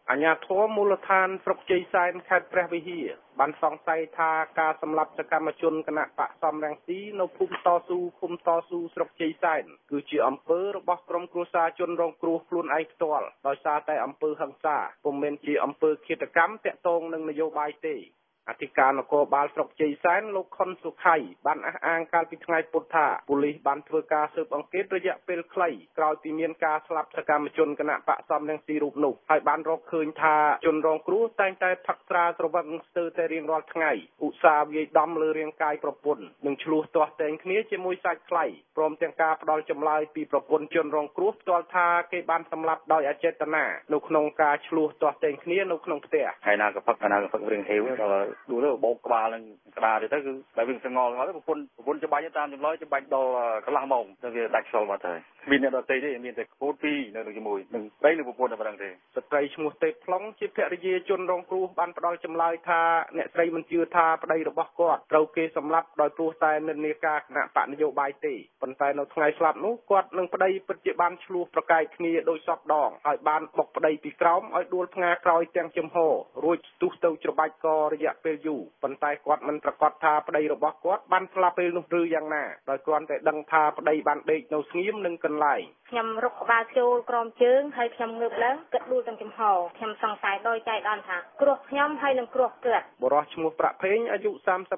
អាជ្ញាធរមូលដ្ឋានស្រុកជ័យសែនខេត្តព្រះវិហារបានសង្ស័យថាការសម្លាប់សកម្មជនគណបក្សសំរងស៊ីនៅភូមិតស៊ូឃុំតស៊ូស្រុកជ័យសែនគឺជាអំពើរបស់ក្រុមគ្រួសារជនរងគ្រោះខ្លួនឯងផ្ទាល់ដោយសារតែអំពើហិង្សាពុំមែនជាអំពើឃាតកម្មតាក់ទងនឹងនយោបាយទេអធិការនគរបាលស្រុកជ័យសែនលោកខុនសុខៃបានអះអាងកាលពីថ្ងៃពុធថាប៉ូលីសបានធ្វើការស៊ើបអង្កេតរយៈពេលខ្លីក្រោយពីមានការស្លាប់សកម្មជនគណបក្សសំរងស៊ីរូបនោះហើយបានរកឃើញថាជនរងគ្រោះតែងតែផឹកស្រាស្រវឹងស្ទើរតែរៀងរាល់ថ្ងៃឧស្សាហ៍វាយដំលើរាងកាយប្រពន្ធនិងឆ្លោះទាស់ទែងគ្នាជាមួយសាច់ថ្លៃព្រមទាំងការផ្ដាល់ចម្លើយពីប្រពន្ធជនរងគ្រោះផ្ទាល់ថាគេបានសម្លាប់ដោយអចេតនានៅក្នុងការឆ្លោះទាស់ទែងគ្នានៅក្នុងផ្ទះហើយណាក៏ផឹករឿងហេវដល់ដួលបោកក្បាលនឹងក្តារទៅគឺតែវាស្ងល់ហើយប្រពន្ធច្បាច់តាមចម្លើយច្បាច់ដល់កន្លះម៉ោងទៅវាដាច់ខ្យល់បាត់ហើយមានអ្នកដទៃទេមានតែកូនពីរនៅជាមួយនឹងស្រីនិងប្រពន្ធតែប៉ុណ្្នឹងទេស្ត្រីឈ្មោះទេពប្លុងជាភរិយាជនរងគ្រោះបានផ្ដល់ចម្លើយថាអ្នកស្រីមិនជឿថាប្តីរបស់គាត់ត្រូវគេសម្លាប់ដោយព្រោះតែនិន្នាការគណៈបកនយោបាយទេប៉ុន្តែនៅថ្ងៃស្លាប់នោះគាត់និងប្តីពិតជាបានឆ្លោះប្រកែកគ្នាដោយសពដងហើយបានបុកប្តីពីក្រោមឲ្យដួលផ្ងាក្រោយទាំងចំហរួចស្ទុះទៅច្របាច់ករយៈពេលយូរប៉ុន្តែគាត់មិនប្រកាសថាប្តីរបស់គាត់បានស្លាប់ពេលនោះឬយ៉ាងណាដោយគ្រាន់តែដឹងថាប្តីបានដេកនៅស្ងៀមនឹងកន្លែងខ្ញុំរុកក្បាលចូលក្រោមជើងហើយខ្ញុំងើបឡើងគិតដួលទាំងចំហខ្ញុំសង្ស័យដោយចៃដន្យថាគ្រោះខ្ញុំហើយនឹងគ្រោះគាត់បុរសឈ្មោះប្រាក់ភេងអាយុ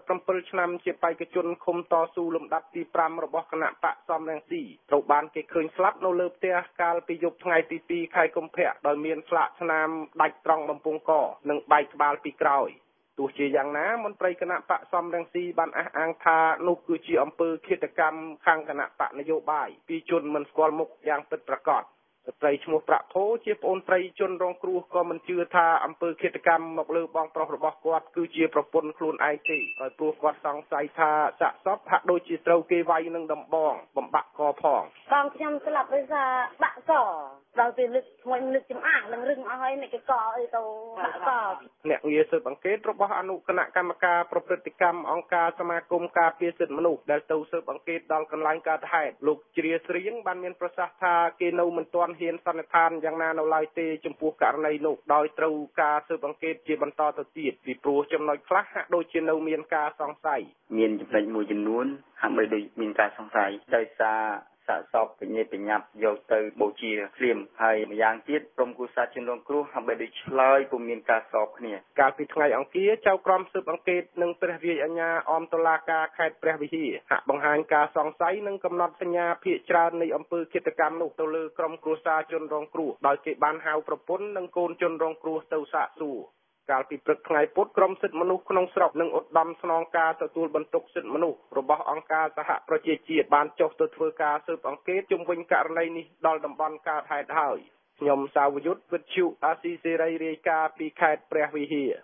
37ឆ្នាំជាបេក្ខជនឃុំតស៊ូលំដាប់ទី5របស់គណៈបកសំរងស៊ីត្រូវបានគេឃើញស្លាប់នៅលើផ្ទះកាលពីយប់ថ្ងៃទី2ខែកុម្ភៈដោយមានស្លាកស្នាមដាច់ត្រង់បំពង់កនិងបែកក្បាលពីក្រោយទោះជាយ៉ាងណាមន្ត្រីគណៈបកសំរងស៊ីបានអះអាងថានោះគឺជាអំពើឃាតកម្មខាងគណៈបកនយោបាយពីជនមិនស្គាល់មុខយ៉ាងពិតប្រាកដស្ត្រីឈ្មោះប្រាក់ភោជាប្អូនស្រីជនរងគ្រោះក៏មិនជឿថាអំពើឃាតកម្មមកលើបងប្រុសរបស់គាត់គឺជាប្រពន្ធខ្លួនឯងទេដោយព្រោះគាត់សង្ស័យថាសាកសពហាក់ដូចជាត្រូវគេវាយនឹងដំបងបំបាក់កផងបងខ្ញុំស្លាប់ដោយសារបាក់កដល់ពេលលើកឈ្មោះលើកចំអាងនឹងរឹងអស់ហើយអ្នកគេកអីទៅបាក់កអ្នកងារស៊ើបអង្កេតរបស់អនុគណៈកម្មការប្រព្រឹត្តកម្មអង្គការសមាគមការពារសិទ្ធិមនុស្សដែលទៅស៊ើបអង្កេតដល់កន្លែងកើតហេតុលោកជ្រាស្រៀងបានមានប្រសាសន៍ថាគេនៅមិនទាន់ហ៊ានសន្និដ្ឋានយ៉ាងណានៅឡើយទេចំពោះករណីនោះដោយត្រូវការស៊ើបអង្កេតជាបន្តទៅទៀតពីព្រោះចំណុចខ្លះហាក់ដូចជានៅមានការសង្ស័យមានចំណុចមួយចំនួនហាក់បីដូចមានការសង្ស័យដោយសារសាកសពបញ្ញាបញ្ញាប់យកទៅបូជាភ្លាមហើយម្យ៉ាងទៀតក្រុមគូសាជនរងគ្រោះហាក់បីដូចឆ្លើយពុំមានការសបគ្នាកាលពីថ្ងៃអង្គារចៅក្រមស៊ើបអង្កេតនិងព្រះរាជអាជ្ញាអមតុលាការខេត្តព្រះវិហារហាក់បង្ហាញការសង្ស័យនិងកំណត់សញ្ញាភាគច្រើននៃអំពើឃាតកម្មនោះទៅលើក្រុមគ្រួសារជនរងគ្រោះដោយគេបានហៅប្រពន្ធនិងកូនជនរងគ្រោះទៅសាកសួរកាលពីព្រឹកថ្ងៃពុធក្រមសិទ្ធិមនុស្សក្នុងស្រុកនិងឧត្តមស្នងការទទួលបន្ទុកសិទ្ធិមនុស្សរបស់អង្គការសហប្រជាជាតិបានចុះទៅធ្វើការស៊ើបអង្កេតជុំវិញករណីនេះដល់តំបន់កើតហេតុហើយខ្ញុំសាវយុទ្ធវិទ្យុអាស៊ីសេរីរាយការណ៍ពីខេត្តព្រះវិហារ